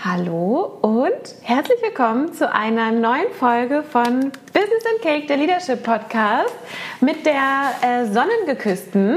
Hallo und herzlich willkommen zu einer neuen Folge von Business and Cake, der Leadership Podcast mit der Sonnengeküssten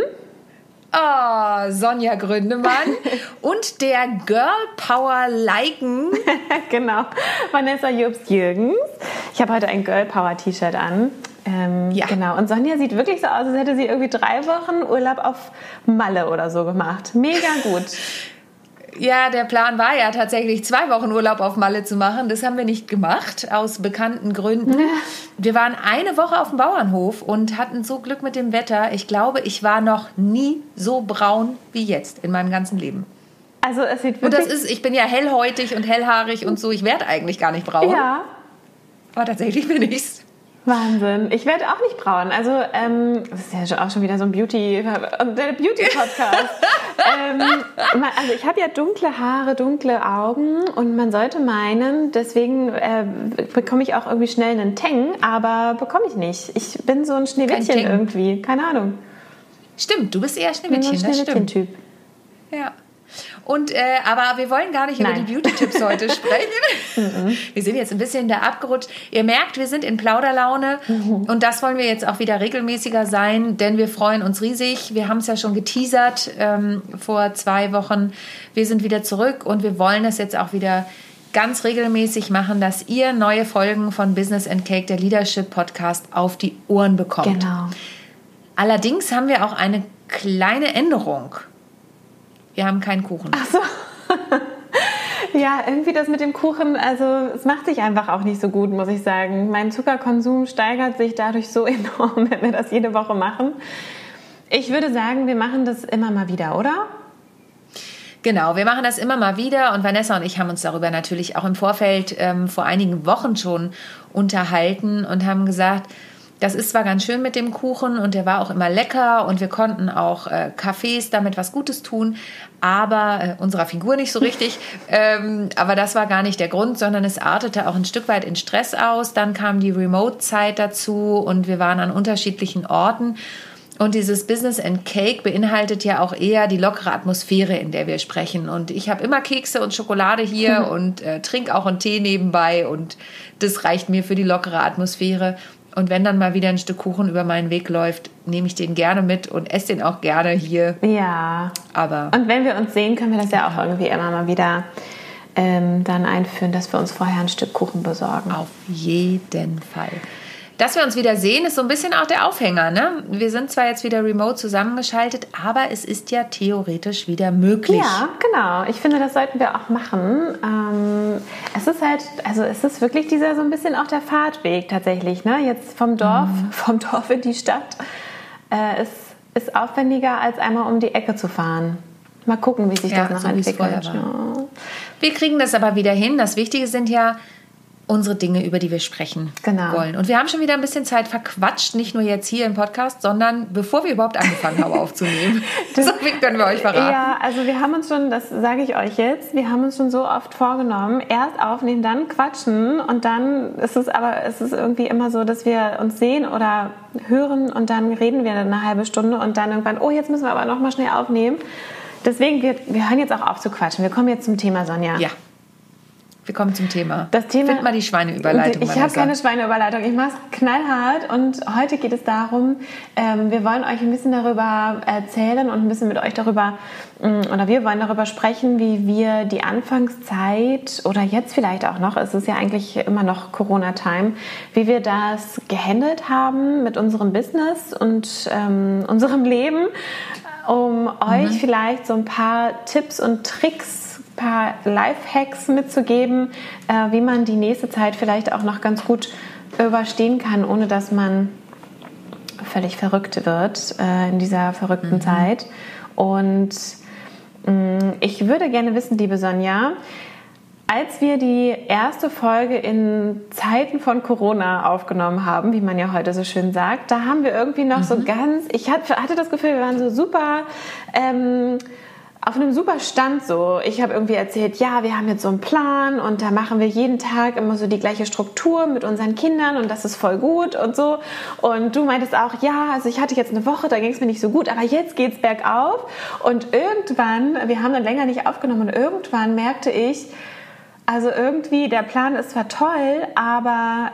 Sonja Gründemann und der Girl Power Liken. Genau, Vanessa Jobst-Jürgens. Ich habe heute ein Girl Power T-Shirt an. Ja. Genau. Und Sonja sieht wirklich so aus, als hätte sie irgendwie 3 Wochen Urlaub auf Malle oder so gemacht. Mega gut. Ja, der Plan war ja tatsächlich 2 Wochen Urlaub auf Malle zu machen. Das haben wir nicht gemacht, aus bekannten Gründen. Wir waren eine Woche auf dem Bauernhof und hatten so Glück mit dem Wetter. Ich glaube, ich war noch nie so braun wie jetzt in meinem ganzen Leben. Also es sieht wirklich... Und ich bin ja hellhäutig und hellhaarig und so. Ich werde eigentlich gar nicht braun. Ja. Aber tatsächlich bin ich's. Wahnsinn. Ich werde auch nicht braun. Also, das ist ja auch schon wieder so ein Beauty-Podcast. Also ich habe ja dunkle Haare, dunkle Augen und man sollte meinen, deswegen bekomme ich auch irgendwie schnell einen Teng, aber bekomme ich nicht. Ich bin so ein Schneewittchen irgendwie. Keine Ahnung. Stimmt, du bist eher Schneewittchen, das stimmt. Schneewittchen-Typ. Ja. Und, aber wir wollen gar nicht über die Beauty-Tipps heute sprechen. Wir sind jetzt ein bisschen da abgerutscht. Ihr merkt, wir sind in Plauderlaune und das wollen wir jetzt auch wieder regelmäßiger sein, denn wir freuen uns riesig. Wir haben es ja schon geteasert vor 2 Wochen. Wir sind wieder zurück und wir wollen es jetzt auch wieder ganz regelmäßig machen, dass ihr neue Folgen von Business and Cake, der Leadership Podcast, auf die Ohren bekommt. Genau. Allerdings haben wir auch eine kleine Änderung. Wir haben keinen Kuchen. Ach so. Ja, irgendwie das mit dem Kuchen, also es macht sich einfach auch nicht so gut, muss ich sagen. Mein Zuckerkonsum steigert sich dadurch so enorm, wenn wir das jede Woche machen. Ich würde sagen, wir machen das immer mal wieder, oder? Genau, wir machen das immer mal wieder und Vanessa und ich haben uns darüber natürlich auch im Vorfeld vor einigen Wochen schon unterhalten und haben gesagt, das ist zwar ganz schön mit dem Kuchen und der war auch immer lecker und wir konnten auch Cafés damit was Gutes tun, aber unserer Figur nicht so richtig. Aber das war gar nicht der Grund, sondern es artete auch ein Stück weit in Stress aus. Dann kam die Remote-Zeit dazu und wir waren an unterschiedlichen Orten. Und dieses Business and Cake beinhaltet ja auch eher die lockere Atmosphäre, in der wir sprechen. Und ich habe immer Kekse und Schokolade hier und trinke auch einen Tee nebenbei und das reicht mir für die lockere Atmosphäre. Und wenn dann mal wieder ein Stück Kuchen über meinen Weg läuft, nehme ich den gerne mit und esse den auch gerne hier. Ja. Und wenn wir uns sehen, können wir das ja auch irgendwie immer mal wieder dann einführen, dass wir uns vorher ein Stück Kuchen besorgen. Auf jeden Fall. Dass wir uns wieder sehen, ist so ein bisschen auch der Aufhänger, ne? Wir sind zwar jetzt wieder remote zusammengeschaltet, aber es ist ja theoretisch wieder möglich. Ja, genau. Ich finde, das sollten wir auch machen. Es ist halt, also es ist wirklich dieser so ein bisschen auch der Fahrtweg tatsächlich, ne? Jetzt vom Dorf in die Stadt. Ist aufwendiger, als einmal um die Ecke zu fahren. Mal gucken, wie sich das noch entwickelt. Ja. Wir kriegen das aber wieder hin. Das Wichtige sind ja unsere Dinge, über die wir sprechen wollen. Und wir haben schon wieder ein bisschen Zeit verquatscht, nicht nur jetzt hier im Podcast, sondern bevor wir überhaupt angefangen haben aufzunehmen. So viel können wir euch verraten. Ja, also wir haben uns schon, das sage ich euch jetzt, wir haben uns schon so oft vorgenommen, erst aufnehmen, dann quatschen und dann ist es irgendwie immer so, dass wir uns sehen oder hören und dann reden wir eine halbe Stunde und dann irgendwann, jetzt müssen wir aber noch mal schnell aufnehmen. Deswegen, wir hören jetzt auch auf zu quatschen. Wir kommen jetzt zum Thema, Sonja. Ja. Wir kommen zum Thema. Das Thema. Find mal die Schweineüberleitung. Ich habe keine Schweineüberleitung. Ich mache es knallhart und heute geht es darum, wir wollen euch ein bisschen darüber erzählen und ein bisschen mit euch darüber, oder wir wollen darüber sprechen, wie wir die Anfangszeit oder jetzt vielleicht auch noch, es ist ja eigentlich immer noch Corona-Time, wie wir das gehandelt haben mit unserem Business und unserem Leben, um euch vielleicht so ein paar Tipps und Tricks, paar Lifehacks mitzugeben, wie man die nächste Zeit vielleicht auch noch ganz gut überstehen kann, ohne dass man völlig verrückt wird in dieser verrückten Zeit. Und ich würde gerne wissen, liebe Sonja, als wir die erste Folge in Zeiten von Corona aufgenommen haben, wie man ja heute so schön sagt, da haben wir irgendwie noch so ganz, ich hatte das Gefühl, wir waren so super auf einem super Stand so. Ich habe irgendwie erzählt, ja, wir haben jetzt so einen Plan und da machen wir jeden Tag immer so die gleiche Struktur mit unseren Kindern und das ist voll gut und so. Und du meintest auch, ja, also ich hatte jetzt eine Woche, da ging es mir nicht so gut, aber jetzt geht's bergauf. Und irgendwann, wir haben dann länger nicht aufgenommen und irgendwann merkte ich, Also irgendwie, der Plan ist zwar toll, aber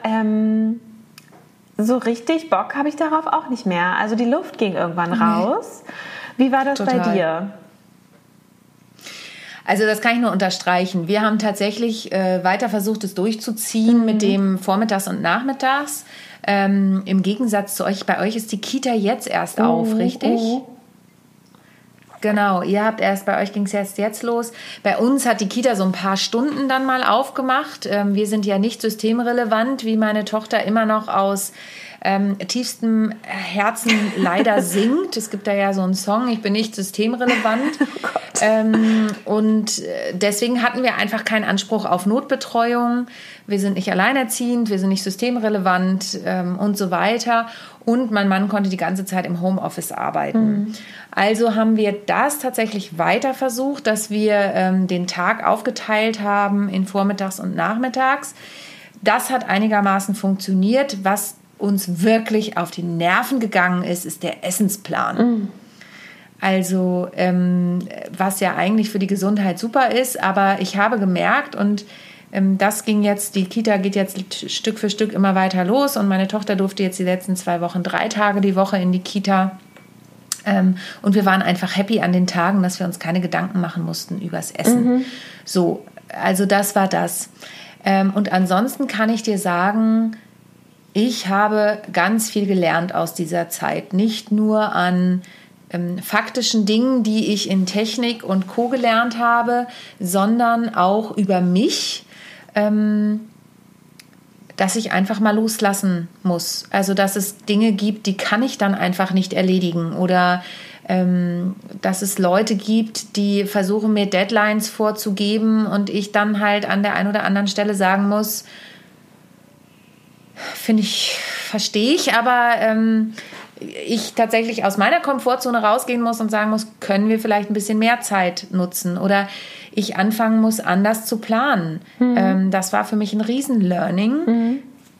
so richtig Bock habe ich darauf auch nicht mehr. Also die Luft ging irgendwann raus. Wie war das bei dir? Also das kann ich nur unterstreichen. Wir haben tatsächlich weiter versucht, es durchzuziehen mit dem Vormittags und Nachmittags. Im Gegensatz zu euch, bei euch ist die Kita jetzt erst auf, richtig? Genau, bei euch ging es jetzt los. Bei uns hat die Kita so ein paar Stunden dann mal aufgemacht. Wir sind ja nicht systemrelevant, wie meine Tochter immer noch aus tiefstem Herzen leider singt. Es gibt da ja so einen Song, ich bin nicht systemrelevant. Und deswegen hatten wir einfach keinen Anspruch auf Notbetreuung. Wir sind nicht alleinerziehend, wir sind nicht systemrelevant und so weiter. Und mein Mann konnte die ganze Zeit im Homeoffice arbeiten. Also haben wir das tatsächlich weiter versucht, dass wir den Tag aufgeteilt haben in Vormittags und Nachmittags. Das hat einigermaßen funktioniert. Was uns wirklich auf die Nerven gegangen ist der Essensplan. Also was ja eigentlich für die Gesundheit super ist, aber ich habe gemerkt und die Kita geht jetzt Stück für Stück immer weiter los und meine Tochter durfte jetzt die letzten 2 Wochen 3 Tage die Woche in die Kita. Und wir waren einfach happy an den Tagen, dass wir uns keine Gedanken machen mussten übers Essen. So, also das war das. Und ansonsten kann ich dir sagen, ich habe ganz viel gelernt aus dieser Zeit. Nicht nur an faktischen Dingen, die ich in Technik und Co. gelernt habe, sondern auch über mich, dass ich einfach mal loslassen muss. Also, dass es Dinge gibt, die kann ich dann einfach nicht erledigen. Oder dass es Leute gibt, die versuchen, mir Deadlines vorzugeben und ich dann halt an der einen oder anderen Stelle sagen muss, verstehe ich, aber ich tatsächlich aus meiner Komfortzone rausgehen muss und sagen muss, können wir vielleicht ein bisschen mehr Zeit nutzen oder ich anfangen muss, anders zu planen. Das war für mich ein Riesen-Learning.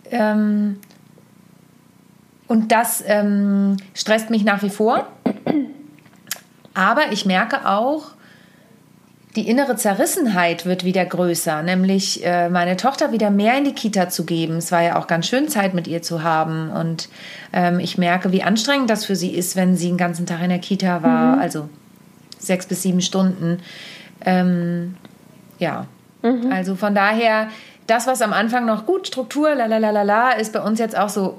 Und das stresst mich nach wie vor. Aber ich merke auch, die innere Zerrissenheit wird wieder größer, nämlich meine Tochter wieder mehr in die Kita zu geben. Es war ja auch ganz schön, Zeit mit ihr zu haben. Und ich merke, wie anstrengend das für sie ist, wenn sie den ganzen Tag in der Kita war, also 6 bis 7 Stunden. Also von daher, das, was am Anfang noch gut, Struktur, ist bei uns jetzt auch so,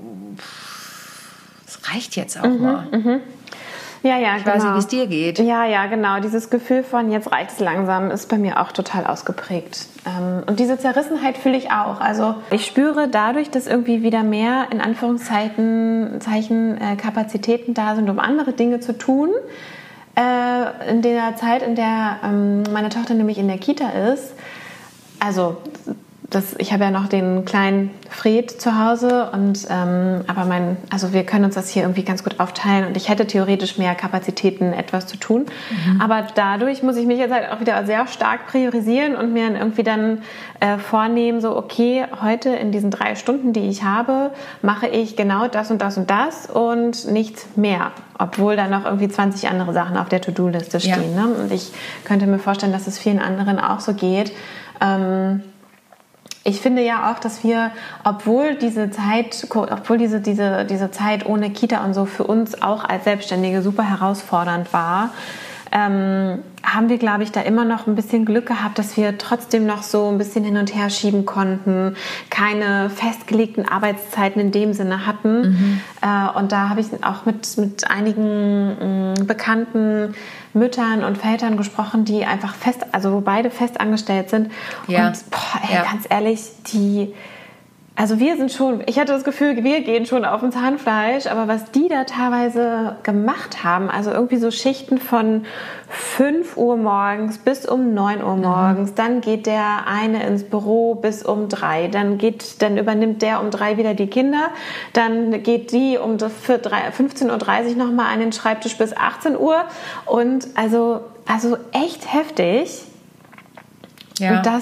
es reicht jetzt auch mal. Ja, ich weiß nicht, wie es dir geht. Ja, genau. Dieses Gefühl von jetzt reicht es langsam ist bei mir auch total ausgeprägt. Und diese Zerrissenheit fühle ich auch. Also ich spüre dadurch, dass irgendwie wieder mehr in Anführungszeichen Kapazitäten da sind, um andere Dinge zu tun. In der Zeit, in der meine Tochter nämlich in der Kita ist. Also ich habe ja noch den kleinen Fred zu Hause und aber wir können uns das hier irgendwie ganz gut aufteilen und ich hätte theoretisch mehr Kapazitäten, etwas zu tun. Aber dadurch muss ich mich jetzt halt auch wieder sehr stark priorisieren und mir irgendwie dann vornehmen, so okay, heute in diesen 3 Stunden, die ich habe, mache ich genau das und das und das und nichts mehr. Obwohl da noch irgendwie 20 andere Sachen auf der To-Do-Liste stehen. Ja. Ne? Und ich könnte mir vorstellen, dass es vielen anderen auch so geht. Ich finde ja auch, dass wir, obwohl diese Zeit ohne Kita und so für uns auch als Selbstständige super herausfordernd war, haben wir, glaube ich, da immer noch ein bisschen Glück gehabt, dass wir trotzdem noch so ein bisschen hin und her schieben konnten, keine festgelegten Arbeitszeiten in dem Sinne hatten. Und da habe ich auch mit einigen bekannten Müttern und Vätern gesprochen, die einfach wo beide fest angestellt sind. Ja. Und ganz ehrlich, ich hatte das Gefühl, wir gehen schon auf dem Zahnfleisch, aber was die da teilweise gemacht haben, also irgendwie so Schichten von 5 Uhr morgens bis um 9 Uhr morgens, dann geht der eine ins Büro bis um 3, dann übernimmt der um 3 wieder die Kinder, dann geht die für 15.30 Uhr nochmal an den Schreibtisch bis 18 Uhr und also echt heftig. Ja. Und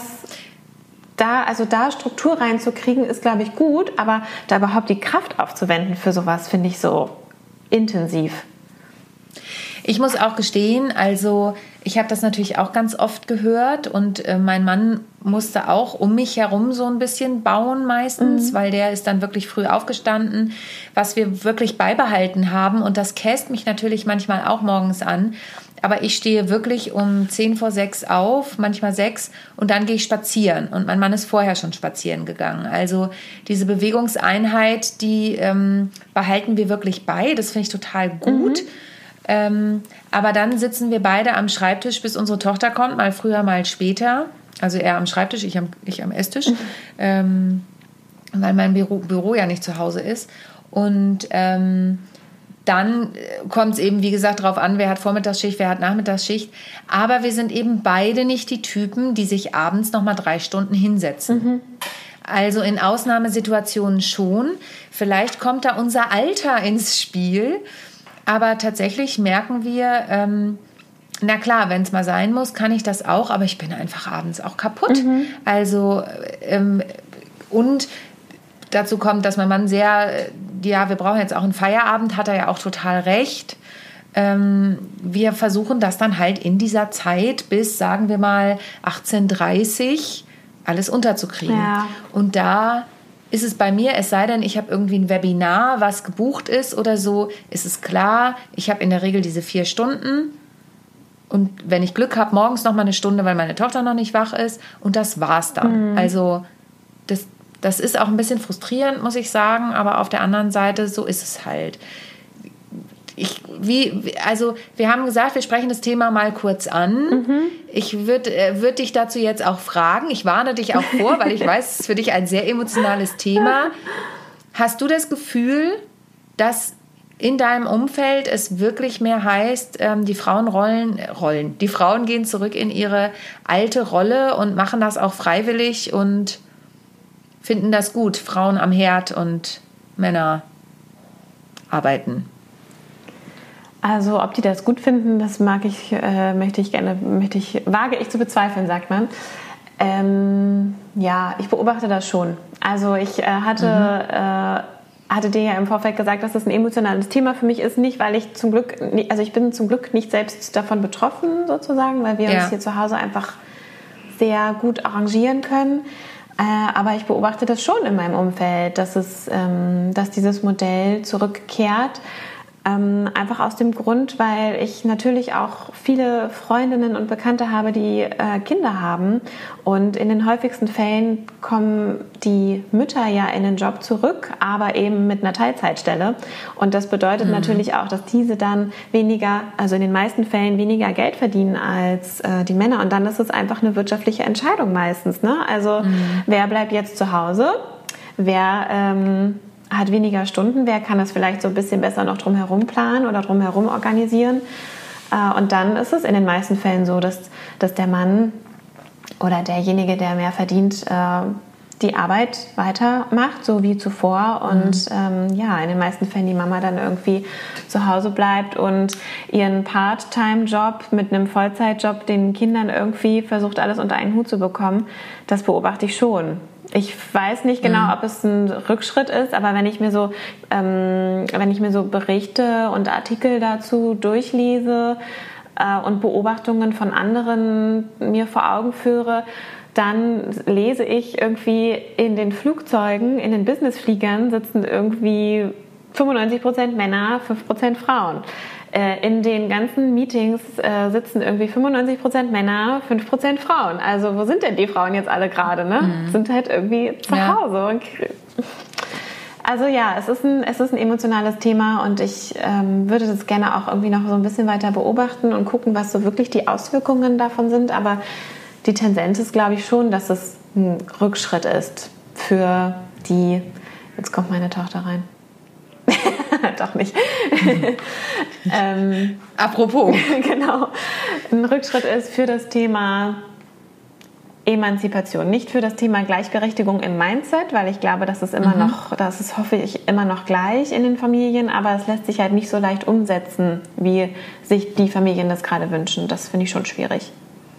da Struktur reinzukriegen, ist, glaube ich, gut, aber da überhaupt die Kraft aufzuwenden für sowas, finde ich so intensiv. Ich muss auch gestehen, also ich habe das natürlich auch ganz oft gehört und mein Mann musste auch um mich herum so ein bisschen bauen meistens, weil der ist dann wirklich früh aufgestanden, was wir wirklich beibehalten haben und das käst mich natürlich manchmal auch morgens an, aber ich stehe wirklich um 5:10 auf, manchmal 6 und dann gehe ich spazieren und mein Mann ist vorher schon spazieren gegangen. Also diese Bewegungseinheit, die behalten wir wirklich bei, das finde ich total gut. Aber dann sitzen wir beide am Schreibtisch, bis unsere Tochter kommt, mal früher, mal später. Also er am Schreibtisch, ich am Esstisch, weil mein Büro ja nicht zu Hause ist. Und dann kommt es eben, wie gesagt, darauf an, wer hat Vormittagsschicht, wer hat Nachmittagsschicht. Aber wir sind eben beide nicht die Typen, die sich abends noch mal 3 Stunden hinsetzen. Also in Ausnahmesituationen schon. Vielleicht kommt da unser Alter ins Spiel. Aber tatsächlich merken wir, na klar, wenn es mal sein muss, kann ich das auch, aber ich bin einfach abends auch kaputt. Also, und dazu kommt, dass mein Mann wir brauchen jetzt auch einen Feierabend, hat er ja auch total recht. Wir versuchen das dann halt in dieser Zeit bis, sagen wir mal, 18:30 alles unterzukriegen. Ja. Und da ist es bei mir, es sei denn, ich habe irgendwie ein Webinar, was gebucht ist oder so, ist es klar, ich habe in der Regel diese 4 Stunden und wenn ich Glück habe, morgens noch mal eine Stunde, weil meine Tochter noch nicht wach ist und das war's dann. Also das ist auch ein bisschen frustrierend, muss ich sagen, aber auf der anderen Seite, so ist es halt. Wir haben gesagt, wir sprechen das Thema mal kurz an. Ich würde dich dazu jetzt auch fragen. Ich warne dich auch vor, weil ich weiß, es ist für dich ein sehr emotionales Thema. Hast du das Gefühl, dass in deinem Umfeld es wirklich mehr heißt, die Frauen die Frauen gehen zurück in ihre alte Rolle und machen das auch freiwillig und finden das gut, Frauen am Herd und Männer arbeiten? Also ob die das gut finden, das wage ich zu bezweifeln, sagt man. Ja, ich beobachte das schon. Also ich hatte dir ja im Vorfeld gesagt, dass das ein emotionales Thema für mich ist, nicht weil ich ich bin zum Glück nicht selbst davon betroffen sozusagen, weil wir uns hier zu Hause einfach sehr gut arrangieren können. Aber ich beobachte das schon in meinem Umfeld, dass dieses Modell zurückkehrt. Einfach aus dem Grund, weil ich natürlich auch viele Freundinnen und Bekannte habe, die Kinder haben. Und in den häufigsten Fällen kommen die Mütter ja in den Job zurück, aber eben mit einer Teilzeitstelle. Und das bedeutet natürlich auch, dass diese dann in den meisten Fällen weniger Geld verdienen als die Männer. Und dann ist es einfach eine wirtschaftliche Entscheidung meistens. Ne? Also wer bleibt jetzt zu Hause? Wer hat weniger Stunden, wer kann das vielleicht so ein bisschen besser noch drumherum planen oder drumherum organisieren. Und dann ist es in den meisten Fällen so, dass der Mann oder derjenige, der mehr verdient, die Arbeit weitermacht, so wie zuvor. Und in den meisten Fällen die Mama dann irgendwie zu Hause bleibt und ihren Part-Time-Job mit einem Vollzeitjob den Kindern irgendwie versucht, alles unter einen Hut zu bekommen. Das beobachte ich schon. Ich weiß nicht genau, ob es ein Rückschritt ist, aber wenn ich mir so Berichte und Artikel dazu durchlese und Beobachtungen von anderen mir vor Augen führe, dann lese ich irgendwie in den Flugzeugen, in den Businessfliegern sitzen irgendwie 95% Männer, 5% Frauen. In den ganzen Meetings sitzen irgendwie 95% Männer, 5% Frauen. Also wo sind denn die Frauen jetzt alle gerade? Ne? Sind halt irgendwie zu Hause. Also ja, es ist ein emotionales Thema und ich würde das gerne auch irgendwie noch so ein bisschen weiter beobachten und gucken, was so wirklich die Auswirkungen davon sind. Aber die Tendenz ist, glaube ich, schon, dass es ein Rückschritt ist für die... Jetzt kommt meine Tochter rein. Doch nicht. Apropos. Genau. Ein Rückschritt ist für das Thema Emanzipation, nicht für das Thema Gleichberechtigung im Mindset, weil ich glaube, das ist hoffe ich, immer noch gleich in den Familien, aber es lässt sich halt nicht so leicht umsetzen, wie sich die Familien das gerade wünschen. Das finde ich schon schwierig.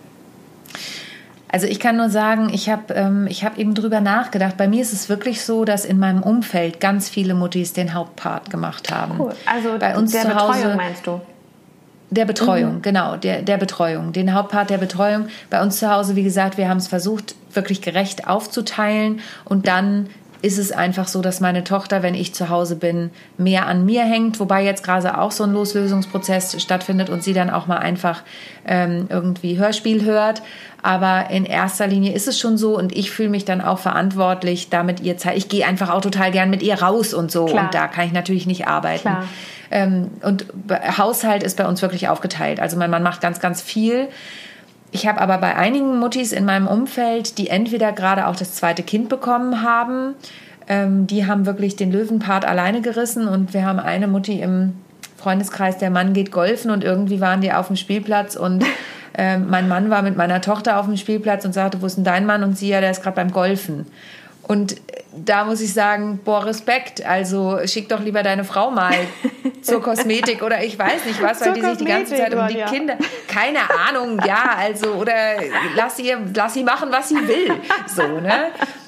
Also ich kann nur sagen, ich hab eben drüber nachgedacht. Bei mir ist es wirklich so, dass in meinem Umfeld ganz viele Muttis den Hauptpart gemacht haben. Cool. Also bei uns der zu Hause, Betreuung meinst du? Der Betreuung, genau, der Betreuung, den Hauptpart der Betreuung. Bei uns zu Hause, wie gesagt, wir haben es versucht, wirklich gerecht aufzuteilen und dann ist es einfach so, dass meine Tochter, wenn ich zu Hause bin, mehr an mir hängt, wobei jetzt gerade auch so ein Loslösungsprozess stattfindet und sie dann auch mal einfach irgendwie Hörspiel hört. Aber in erster Linie ist es schon so und ich fühle mich dann auch verantwortlich, damit ihr Zeit. Ich gehe einfach auch total gern mit ihr raus und so. Klar. Und da kann ich natürlich nicht arbeiten. Klar. Und Haushalt ist bei uns wirklich aufgeteilt. Also mein Mann macht ganz, ganz viel. Ich habe aber bei einigen Muttis in meinem Umfeld, die entweder gerade auch das zweite Kind bekommen haben, die haben wirklich den Löwenpart alleine gerissen. Und wir haben eine Mutti im Freundeskreis, der Mann geht golfen und irgendwie waren die auf dem Spielplatz und mein Mann war mit meiner Tochter auf dem Spielplatz und sagte, wo ist denn dein Mann? Und sie, ja, der ist gerade beim Golfen. Und da muss ich sagen, boah, Respekt. Also schick doch lieber deine Frau mal zur Kosmetik oder ich weiß nicht was, weil die sich die ganze Zeit um die Kinder... Keine Ahnung, ja, also oder lass sie machen, was sie will. So, ne?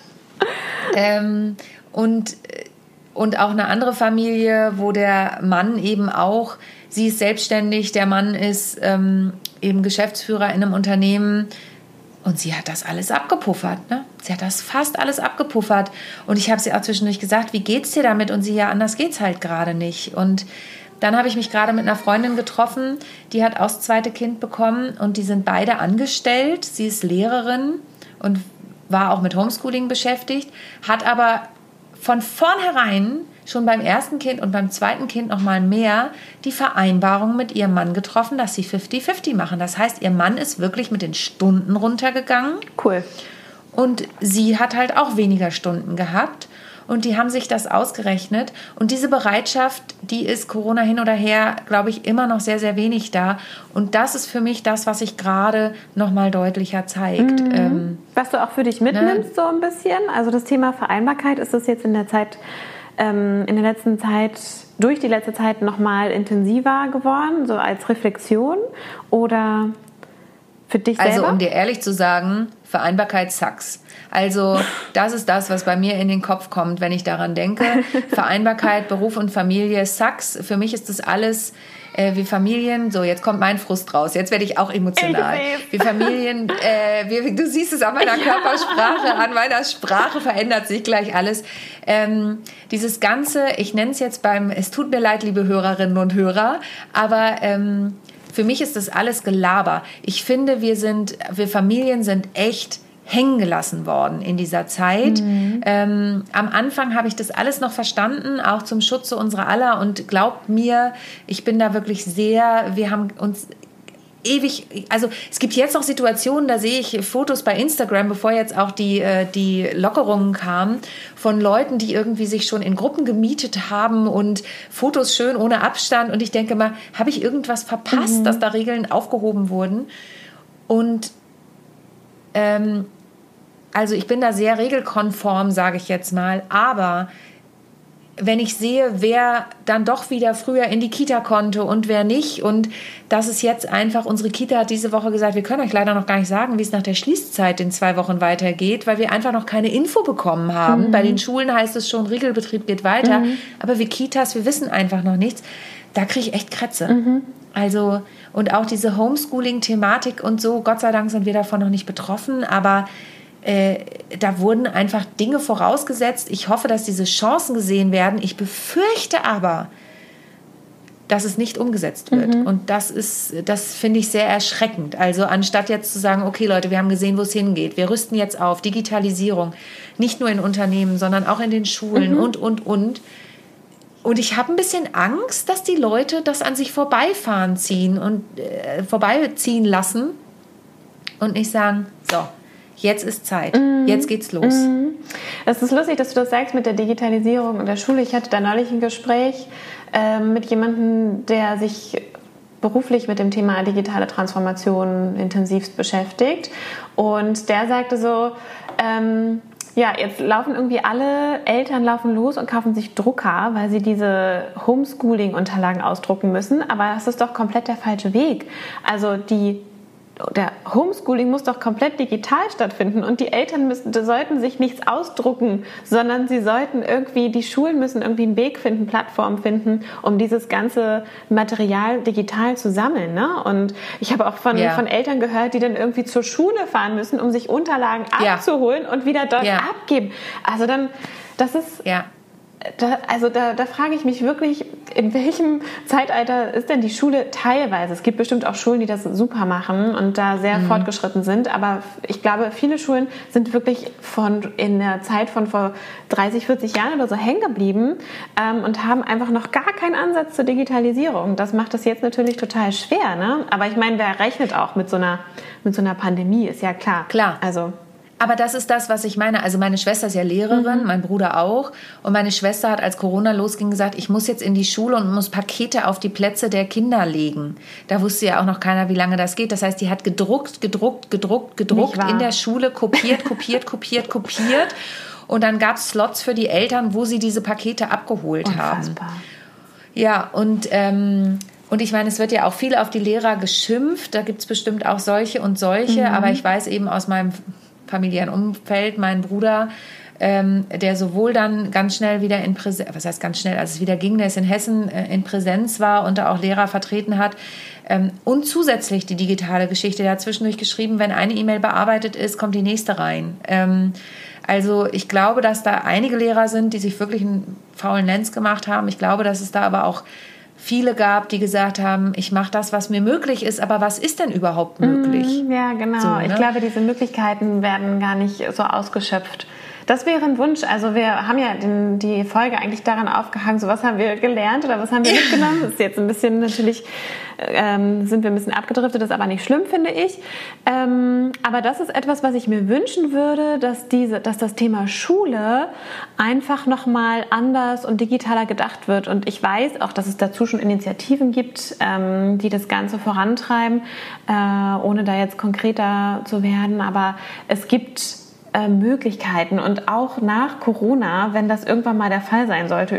Und auch eine andere Familie, wo der Mann eben auch, sie ist selbstständig, der Mann ist eben Geschäftsführer in einem Unternehmen und sie hat das alles abgepuffert, ne? Sie hat das fast alles abgepuffert und ich habe sie auch zwischendurch gesagt, wie geht's dir damit? Und sie, ja, anders geht's halt gerade nicht. Und dann habe ich mich gerade mit einer Freundin getroffen, die hat auch das zweite Kind bekommen und die sind beide angestellt. Sie ist Lehrerin und war auch mit Homeschooling beschäftigt, hat aber von vornherein schon beim ersten Kind und beim zweiten Kind noch mal mehr die Vereinbarung mit ihrem Mann getroffen, dass sie 50-50 machen. Das heißt, ihr Mann ist wirklich mit den Stunden runtergegangen. Cool. Und sie hat halt auch weniger Stunden gehabt. Und die haben sich das ausgerechnet. Und diese Bereitschaft, die ist Corona hin oder her, glaube ich, immer noch sehr, sehr wenig da. Und das ist für mich das, was sich gerade noch mal deutlicher zeigt. Was du auch für dich mitnimmst, so ein bisschen. Also das Thema Vereinbarkeit, ist das jetzt in der Zeit, in der letzten Zeit, durch die letzte Zeit noch mal intensiver geworden, so als Reflexion? Oder für dich selber? Also um dir ehrlich zu sagen, Vereinbarkeit sucks. Also das ist das, was bei mir in den Kopf kommt, wenn ich daran denke. Vereinbarkeit, Beruf und Familie sucks. Für mich ist das alles wie Familien. So, jetzt kommt mein Frust raus. Jetzt werde ich auch emotional. Wie Familien, du siehst es an meiner Körpersprache, an meiner Sprache verändert sich gleich alles. Dieses Ganze, ich nenne es jetzt es tut mir leid, liebe Hörerinnen und Hörer, aber für mich ist das alles Gelaber. Ich finde, wir Familien sind echt hängen gelassen worden in dieser Zeit. Am Anfang habe ich das alles noch verstanden, auch zum Schutze unserer aller. Und glaubt mir, ich bin da wirklich wir haben uns ewig, also es gibt jetzt noch Situationen, da sehe ich Fotos bei Instagram, bevor jetzt auch die Lockerungen kamen, von Leuten, die irgendwie sich schon in Gruppen gemietet haben und Fotos schön ohne Abstand. Und ich denke mal, habe ich irgendwas verpasst, dass da Regeln aufgehoben wurden? Und also ich bin da sehr regelkonform, sage ich jetzt mal, aber wenn ich sehe, wer dann doch wieder früher in die Kita konnte und wer nicht, und das ist jetzt einfach, unsere Kita hat diese Woche gesagt, wir können euch leider noch gar nicht sagen, wie es nach der Schließzeit in 2 Wochen weitergeht, weil wir einfach noch keine Info bekommen haben. Bei den Schulen heißt es schon, Regelbetrieb geht weiter, aber wir Kitas, wir wissen einfach noch nichts. Da kriege ich echt Krätze. Also, und auch diese Homeschooling-Thematik und so, Gott sei Dank sind wir davon noch nicht betroffen, aber da wurden einfach Dinge vorausgesetzt. Ich hoffe, dass diese Chancen gesehen werden. Ich befürchte aber, dass es nicht umgesetzt wird. Und das finde ich sehr erschreckend. Also anstatt jetzt zu sagen, okay Leute, wir haben gesehen, wo es hingeht. Wir rüsten jetzt auf, Digitalisierung. Nicht nur in Unternehmen, sondern auch in den Schulen und. Und ich habe ein bisschen Angst, dass die Leute das an sich vorbeiziehen lassen und nicht sagen, so, jetzt ist Zeit, jetzt geht's los. Es ist lustig, dass du das sagst mit der Digitalisierung in der Schule. Ich hatte da neulich ein Gespräch mit jemandem, der sich beruflich mit dem Thema digitale Transformation intensivst beschäftigt. Und der sagte so, jetzt laufen irgendwie alle Eltern los und kaufen sich Drucker, weil sie diese Homeschooling-Unterlagen ausdrucken müssen. Aber das ist doch komplett der falsche Weg. Also die der Homeschooling muss doch komplett digital stattfinden und die Eltern sollten sich nichts ausdrucken, sondern die Schulen müssen irgendwie einen Weg finden, Plattformen finden, um dieses ganze Material digital zu sammeln. Ne? Und ich habe auch von Eltern gehört, die dann irgendwie zur Schule fahren müssen, um sich Unterlagen abzuholen und wieder dort abgeben. Also dann, das ist... Ja. Da frage ich mich wirklich, in welchem Zeitalter ist denn die Schule teilweise? Es gibt bestimmt auch Schulen, die das super machen und da sehr fortgeschritten sind, aber ich glaube, viele Schulen sind wirklich in der Zeit von vor 30, 40 Jahren oder so hängen geblieben und haben einfach noch gar keinen Ansatz zur Digitalisierung. Das macht es jetzt natürlich total schwer, ne? Aber ich meine, wer rechnet auch mit so einer Pandemie, ist ja klar. Klar. Aber das ist das, was ich meine. Also meine Schwester ist ja Lehrerin, mein Bruder auch. Und meine Schwester hat, als Corona losging, gesagt, ich muss jetzt in die Schule und muss Pakete auf die Plätze der Kinder legen. Da wusste ja auch noch keiner, wie lange das geht. Das heißt, die hat gedruckt in der Schule, kopiert. Und dann gab es Slots für die Eltern, wo sie diese Pakete abgeholt haben. Ja, und ich meine, es wird ja auch viel auf die Lehrer geschimpft. Da gibt es bestimmt auch solche und solche. Aber ich weiß eben aus meinem familiären Umfeld, mein Bruder, der sowohl dann ganz schnell wieder in Präsenz, was heißt ganz schnell, als es wieder ging, der ist in Hessen in Präsenz war und da auch Lehrer vertreten hat und zusätzlich die digitale Geschichte, der hat zwischendurch geschrieben, wenn eine E-Mail bearbeitet ist, kommt die nächste rein. Also ich glaube, dass da einige Lehrer sind, die sich wirklich einen faulen Lenz gemacht haben. Ich glaube, dass es da aber auch viele gab, die gesagt haben, ich mache das, was mir möglich ist, aber was ist denn überhaupt möglich? Ja, genau. So, ne? Ich glaube, diese Möglichkeiten werden gar nicht so ausgeschöpft. Das wäre ein Wunsch. Also wir haben ja die Folge eigentlich daran aufgehangen, so was haben wir gelernt oder was haben wir mitgenommen. Das ist jetzt ein bisschen natürlich, sind wir ein bisschen abgedriftet, das ist aber nicht schlimm, finde ich. Aber das ist etwas, was ich mir wünschen würde, dass das Thema Schule einfach nochmal anders und digitaler gedacht wird. Und ich weiß auch, dass es dazu schon Initiativen gibt, die das Ganze vorantreiben, ohne da jetzt konkreter zu werden. Aber es gibt Möglichkeiten und auch nach Corona, wenn das irgendwann mal der Fall sein sollte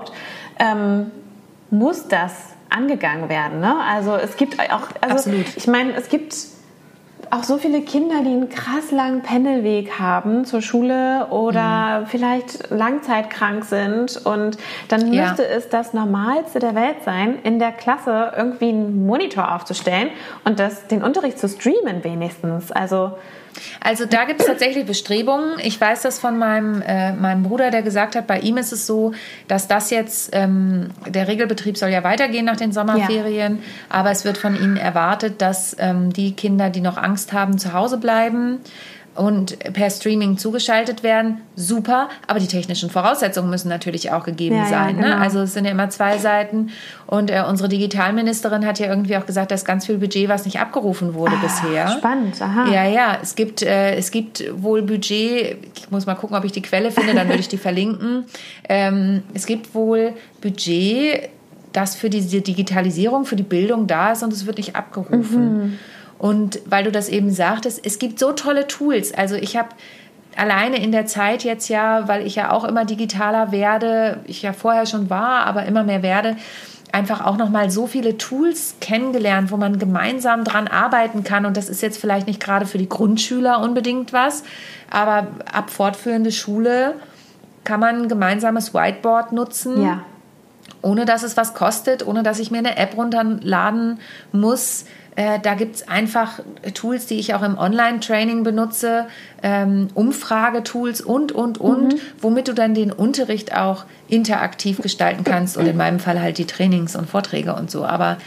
muss das angegangen werden. Ne? Also es gibt auch, Absolut. Ich meine, es gibt auch so viele Kinder, die einen krass langen Pendelweg haben zur Schule oder vielleicht langzeitkrank sind und dann müsste es das Normalste der Welt sein, in der Klasse irgendwie einen Monitor aufzustellen und den Unterricht zu streamen wenigstens. Also da gibt es tatsächlich Bestrebungen. Ich weiß das von meinem Bruder, der gesagt hat, bei ihm ist es so, dass das jetzt, der Regelbetrieb soll ja weitergehen nach den Sommerferien, aber es wird von ihnen erwartet, dass die Kinder, die noch Angst haben, zu Hause bleiben und per Streaming zugeschaltet werden. Super, aber die technischen Voraussetzungen müssen natürlich auch gegeben sein. Genau. Ne? Also es sind ja immer zwei Seiten. Und unsere Digitalministerin hat ja irgendwie auch gesagt, dass ganz viel Budget, was nicht abgerufen wurde bisher. Spannend, aha. Ja, es gibt wohl Budget, ich muss mal gucken, ob ich die Quelle finde, dann würde ich die verlinken. Es gibt wohl Budget, das für diese Digitalisierung, für die Bildung da ist und es wird nicht abgerufen. Und weil du das eben sagtest, es gibt so tolle Tools. Also ich habe alleine in der Zeit jetzt weil ich ja auch immer digitaler werde, ich ja vorher schon war, aber immer mehr werde, einfach auch nochmal so viele Tools kennengelernt, wo man gemeinsam dran arbeiten kann. Und das ist jetzt vielleicht nicht gerade für die Grundschüler unbedingt was, aber ab fortführende Schule kann man ein gemeinsames Whiteboard nutzen, ohne dass es was kostet, ohne dass ich mir eine App runterladen muss. Da gibt es einfach Tools, die ich auch im Online-Training benutze, Umfragetools und, womit du dann den Unterricht auch interaktiv gestalten kannst und in meinem Fall halt die Trainings und Vorträge und so. Aber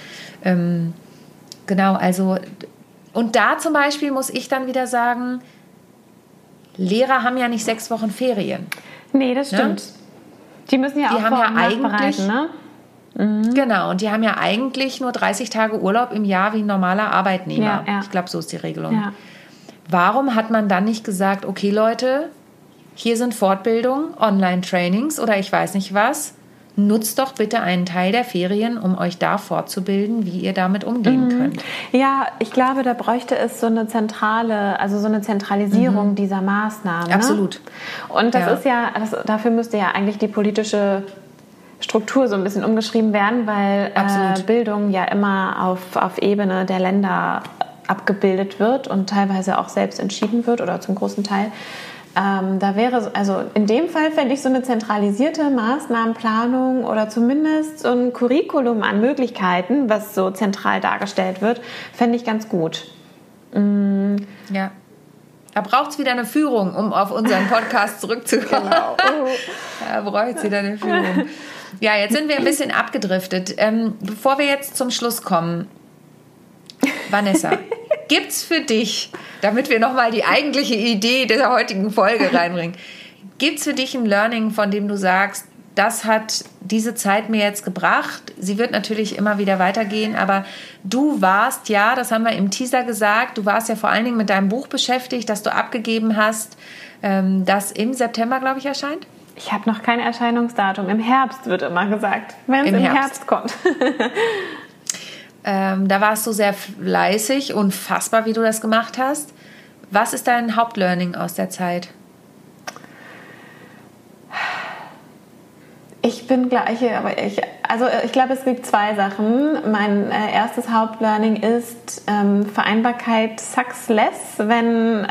genau, also und da zum Beispiel muss ich dann wieder sagen, Lehrer haben ja nicht 6 Wochen Ferien. Nee, das stimmt. Ne? Die müssen ja auch nachbereiten, ne? Genau, und die haben ja eigentlich nur 30 Tage Urlaub im Jahr wie ein normaler Arbeitnehmer. Ja. Ich glaube, so ist die Regelung. Ja. Warum hat man dann nicht gesagt, okay Leute, hier sind Fortbildungen, Online-Trainings oder ich weiß nicht was, nutzt doch bitte einen Teil der Ferien, um euch da fortzubilden, wie ihr damit umgehen könnt. Ja, ich glaube, da bräuchte es so eine Zentralisierung dieser Maßnahmen. Absolut. Ne? Und das ist dafür müsste ja eigentlich die politische Struktur so ein bisschen umgeschrieben werden, weil Bildung ja immer auf Ebene der Länder abgebildet wird und teilweise auch selbst entschieden wird oder zum großen Teil. Da wäre, also in dem Fall fände ich so eine zentralisierte Maßnahmenplanung oder zumindest so ein Curriculum an Möglichkeiten, was so zentral dargestellt wird, fände ich ganz gut. Ja. Da braucht es wieder eine Führung, um auf unseren Podcast zurückzukommen. Genau. Da braucht es wieder eine Führung. Ja, jetzt sind wir ein bisschen abgedriftet. Bevor wir jetzt zum Schluss kommen, Vanessa, gibt's für dich, damit wir nochmal die eigentliche Idee der heutigen Folge reinbringen, gibt's für dich ein Learning, von dem du sagst, das hat diese Zeit mir jetzt gebracht? Sie wird natürlich immer wieder weitergehen, aber du warst ja, das haben wir im Teaser gesagt, du warst ja vor allen Dingen mit deinem Buch beschäftigt, das du abgegeben hast, das im September, glaube ich, erscheint. Ich habe noch kein Erscheinungsdatum. Im Herbst wird immer gesagt, wenn es im Herbst kommt. Da warst du sehr fleißig, unfassbar, wie du das gemacht hast. Was ist dein Hauptlearning aus der Zeit? Ich bin gleiche, aber ich glaube, es gibt zwei Sachen. Mein erstes Hauptlearning ist Vereinbarkeit sucks less, wenn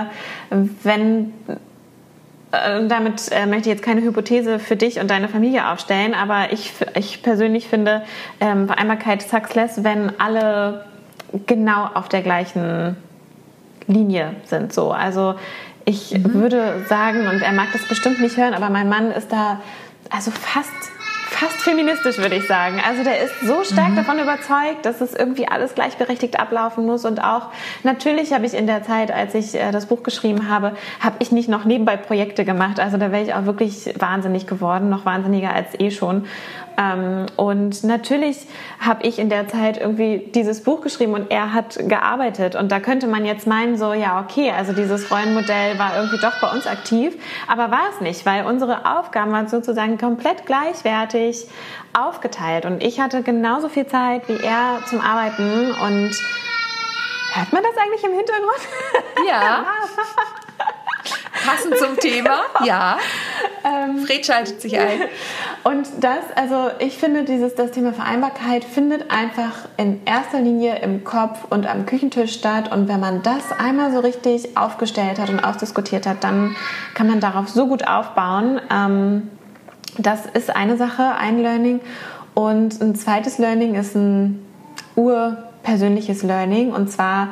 damit möchte ich jetzt keine Hypothese für dich und deine Familie aufstellen, aber ich persönlich finde, Vereinbarkeit sucks less, wenn alle genau auf der gleichen Linie sind. So. Also ich würde sagen, und er mag das bestimmt nicht hören, aber mein Mann ist da also fast feministisch, würde ich sagen. Also der ist so stark davon überzeugt, dass es irgendwie alles gleichberechtigt ablaufen muss. Und auch natürlich habe ich in der Zeit, als ich das Buch geschrieben habe, habe ich nicht noch nebenbei Projekte gemacht. Also da wäre ich auch wirklich wahnsinnig geworden, noch wahnsinniger als schon. Und natürlich habe ich in der Zeit irgendwie dieses Buch geschrieben und er hat gearbeitet. Und da könnte man jetzt meinen, so ja okay, also dieses Rollenmodell war irgendwie doch bei uns aktiv. Aber war es nicht, weil unsere Aufgaben waren sozusagen komplett gleichwertig aufgeteilt. Und ich hatte genauso viel Zeit wie er zum Arbeiten. Und hört man das eigentlich im Hintergrund? Ja. Passend zum Thema, ja. Fred schaltet sich ein. Und ich finde, das Thema Vereinbarkeit findet einfach in erster Linie im Kopf und am Küchentisch statt. Und wenn man das einmal so richtig aufgestellt hat und ausdiskutiert hat, dann kann man darauf so gut aufbauen. Das ist eine Sache, ein Learning. Und ein zweites Learning ist ein urpersönliches Learning. Und zwar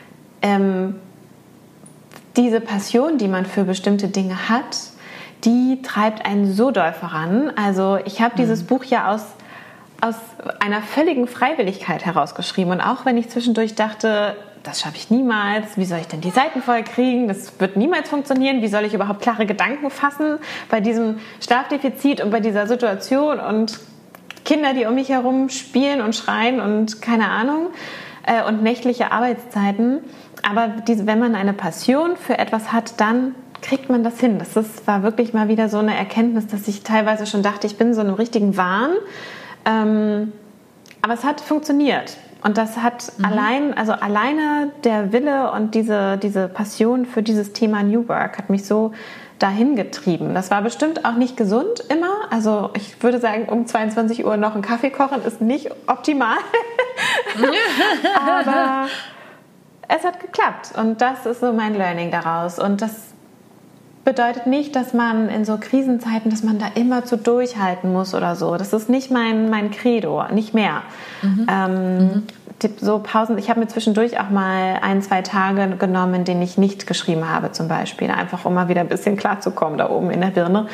diese Passion, die man für bestimmte Dinge hat, die treibt einen so doll voran. Also ich habe dieses Buch ja aus einer völligen Freiwilligkeit herausgeschrieben. Und auch wenn ich zwischendurch dachte, das schaffe ich niemals, wie soll ich denn die Seiten voll kriegen, das wird niemals funktionieren, wie soll ich überhaupt klare Gedanken fassen bei diesem Schlafdefizit und bei dieser Situation und Kinder, die um mich herum spielen und schreien und keine Ahnung und nächtliche Arbeitszeiten. Aber wenn man eine Passion für etwas hat, dann kriegt man das hin. War wirklich mal wieder so eine Erkenntnis, dass ich teilweise schon dachte, ich bin in so einem richtigen Wahn. Aber es hat funktioniert. Und das hat alleine der Wille und diese Passion für dieses Thema New Work hat mich so dahin getrieben. Das war bestimmt auch nicht gesund immer. Also ich würde sagen, um 22 Uhr noch einen Kaffee kochen ist nicht optimal. Aber es hat geklappt und das ist so mein Learning daraus. Und das bedeutet nicht, dass man in so Krisenzeiten, dass man da immer zu durchhalten muss oder so. Das ist nicht mein Credo, nicht mehr. So Pausen, ich habe mir zwischendurch auch mal 1-2 Tage genommen, in denen ich nicht geschrieben habe zum Beispiel, einfach um mal wieder ein bisschen klarzukommen da oben in der Birne.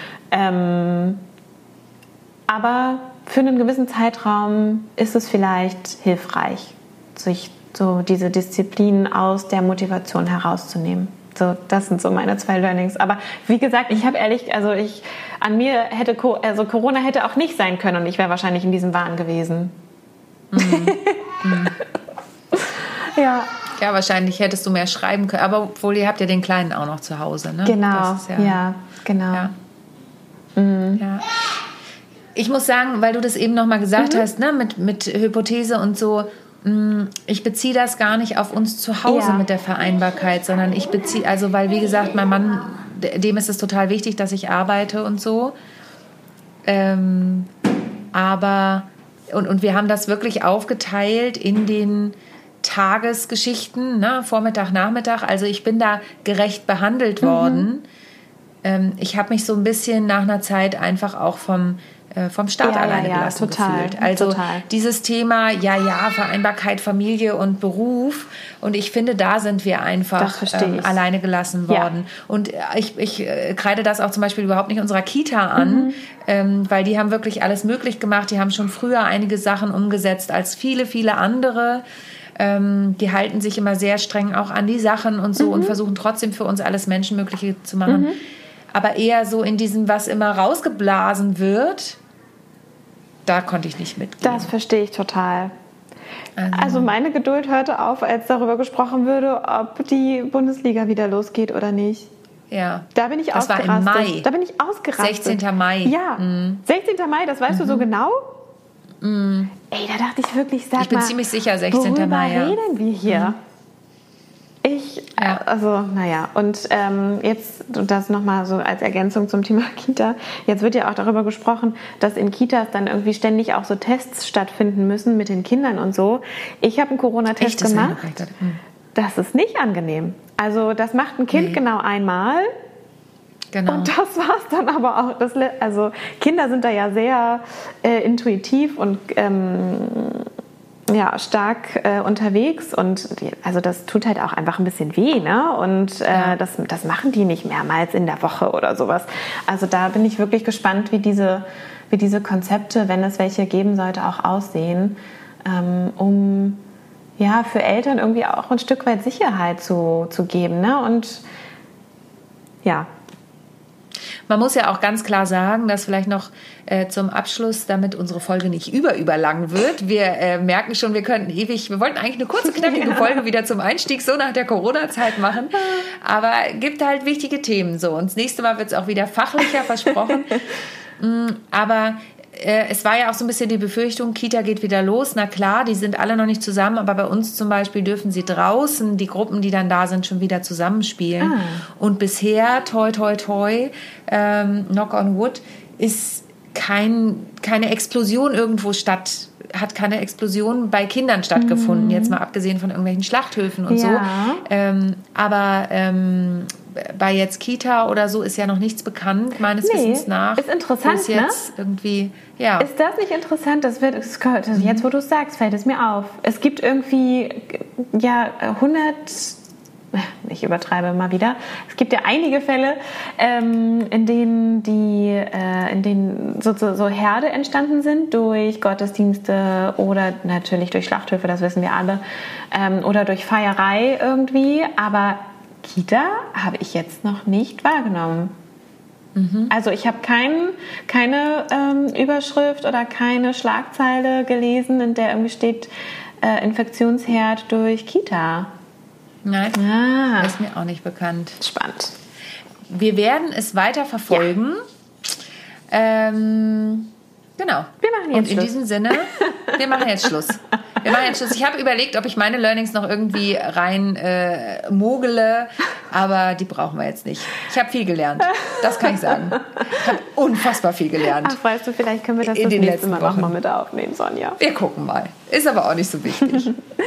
Aber für einen gewissen Zeitraum ist es vielleicht hilfreich, sich so diese Disziplin aus der Motivation herauszunehmen. So, das sind so meine 2 Learnings. Aber wie gesagt, ich habe an mir hätte Corona hätte auch nicht sein können und ich wäre wahrscheinlich in diesem Wahn gewesen. Ja. Ja, wahrscheinlich hättest du mehr schreiben können. Aber obwohl, ihr habt ja den Kleinen auch noch zu Hause, ne? Genau, genau. Ja. Ja. Ich muss sagen, weil du das eben noch mal gesagt hast, ne, mit Hypothese und so, ich beziehe das gar nicht auf uns zu Hause mit der Vereinbarkeit, sondern ich beziehe, weil wie gesagt, mein Mann, dem ist es total wichtig, dass ich arbeite und so. Aber wir haben das wirklich aufgeteilt in den Tagesgeschichten, ne? Vormittag, Nachmittag. Also ich bin da gerecht behandelt worden. Ich habe mich so ein bisschen nach einer Zeit einfach auch vom Staat alleine gelassen gefühlt. Also dieses Thema, Vereinbarkeit, Familie und Beruf. Und ich finde, da sind wir einfach alleine gelassen worden. Ja. Und ich kreide das auch zum Beispiel überhaupt nicht unserer Kita an, weil die haben wirklich alles möglich gemacht. Die haben schon früher einige Sachen umgesetzt als viele, viele andere. Die halten sich immer sehr streng auch an die Sachen und so und versuchen trotzdem für uns alles Menschenmögliche zu machen. Aber eher so in diesem, was immer rausgeblasen wird, da konnte ich nicht mitgehen. Das verstehe ich total. Also meine Geduld hörte auf, als darüber gesprochen wurde, ob die Bundesliga wieder losgeht oder nicht. Ja. Da bin ich ausgerastet. Das war im Mai. Da bin ich ausgerastet. 16. Mai. Ja, 16. Mai, das weißt du so genau? Ey, da dachte ich wirklich, ich bin ziemlich sicher, 16. Mai. Worüber reden wir hier? Und jetzt das nochmal so als Ergänzung zum Thema Kita. Jetzt wird ja auch darüber gesprochen, dass in Kitas dann irgendwie ständig auch so Tests stattfinden müssen mit den Kindern und so. Ich habe einen Corona-Test gemacht. Das ist nicht angenehm. Also das macht ein Kind genau einmal. Genau. Und das war es dann aber auch. Also Kinder sind da ja sehr intuitiv und stark unterwegs und also das tut halt auch einfach ein bisschen weh, ne? Und das machen die nicht mehrmals in der Woche oder sowas. Also da bin ich wirklich gespannt, wie diese Konzepte, wenn es welche geben sollte, auch aussehen, um für Eltern irgendwie auch ein Stück weit Sicherheit zu geben, ne? Und ja. Man muss ja auch ganz klar sagen, dass vielleicht noch zum Abschluss, damit unsere Folge nicht überlang wird. Wir merken schon, wir wollten eigentlich eine kurze, knackige Folge wieder zum Einstieg, so nach der Corona-Zeit machen. Aber gibt halt wichtige Themen so. Und das nächste Mal wird es auch wieder fachlicher, versprochen. Aber es war ja auch so ein bisschen die Befürchtung, Kita geht wieder los. Na klar, die sind alle noch nicht zusammen, aber bei uns zum Beispiel dürfen sie draußen, die Gruppen, die dann da sind, schon wieder zusammenspielen. Und bisher, toi, toi, toi, knock on wood, ist keine Explosion irgendwo hat keine Explosion bei Kindern stattgefunden, jetzt mal abgesehen von irgendwelchen Schlachthöfen und so. Aber bei jetzt Kita oder so ist ja noch nichts bekannt, meines Wissens nach. Ist interessant, jetzt irgendwie, Ist das nicht interessant? Jetzt, wo du es sagst, fällt es mir auf. Es gibt irgendwie 100... Ich übertreibe mal wieder. Es gibt ja einige Fälle, in denen so Herde entstanden sind durch Gottesdienste oder natürlich durch Schlachthöfe, das wissen wir alle, oder durch Feierei irgendwie. Aber Kita habe ich jetzt noch nicht wahrgenommen. Also ich habe keine Überschrift oder keine Schlagzeile gelesen, in der irgendwie steht Infektionsherd durch Kita. Nein, ist mir auch nicht bekannt. Spannend. Wir werden es weiter verfolgen. Ja. Genau. Wir machen jetzt Und in diesem Sinne, wir machen jetzt Schluss. Ich habe überlegt, ob ich meine Learnings noch irgendwie rein mogele, aber die brauchen wir jetzt nicht. Ich habe viel gelernt. Das kann ich sagen. Ich habe unfassbar viel gelernt. Ach, weißt du, vielleicht können wir das nächste Mal nochmal mit aufnehmen, Sonja. Wir gucken mal. Ist aber auch nicht so wichtig.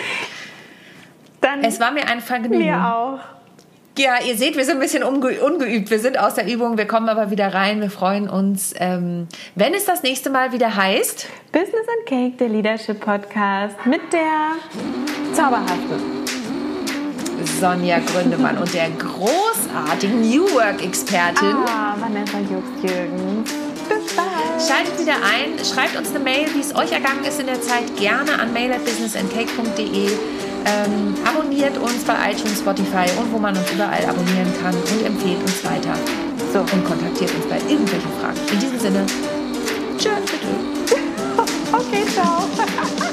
Es war mir ein Vergnügen. Mir auch. Ja, ihr seht, wir sind ein bisschen ungeübt. Wir sind aus der Übung, wir kommen aber wieder rein. Wir freuen uns, wenn es das nächste Mal wieder heißt... Business and Cake, der Leadership Podcast mit der zauberhaften Sonja Gründemann und der großartigen New Work-Expertin Vanessa Jux-Jürgens. Bis bald. Schaltet wieder ein, schreibt uns eine Mail, wie es euch ergangen ist in der Zeit, gerne an mail@businessandcake.de. Abonniert uns bei iTunes, Spotify und wo man uns überall abonnieren kann und empfehlt uns weiter. So, und kontaktiert uns bei irgendwelchen Fragen. In diesem Sinne, tschö. Okay, ciao.